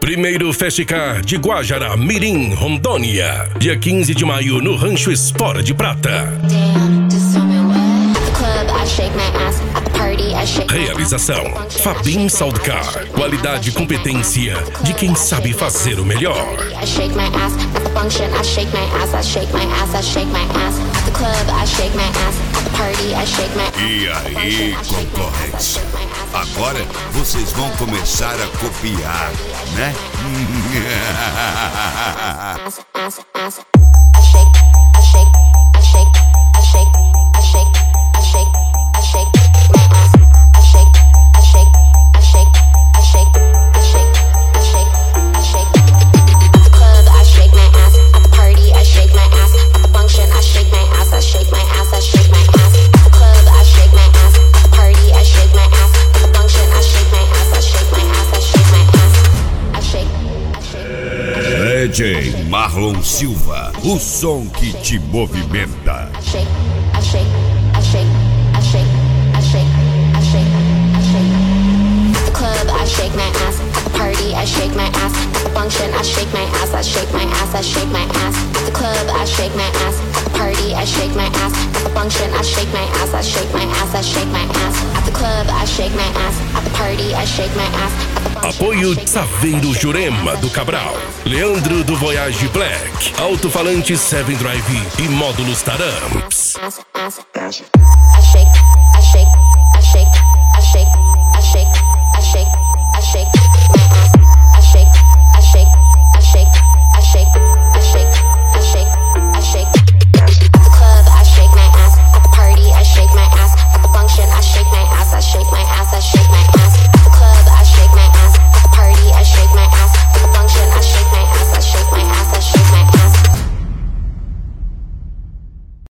Primeiro Festicar de Guajará Mirim, Rondônia. Dia 15 de maio no Rancho Espora de Prata. Realização: Fabim Soundcar. Qualidade e competência de quem sabe fazer o melhor. E aí, concorrentes? Agora vocês vão começar a copiar, né? DJ Marlon Silva, o som que te movimenta. Apoio Saveiro Jurema do Cabral, Leandro do Voyage Black, Alto-falante 7 Drive e módulos Taramps.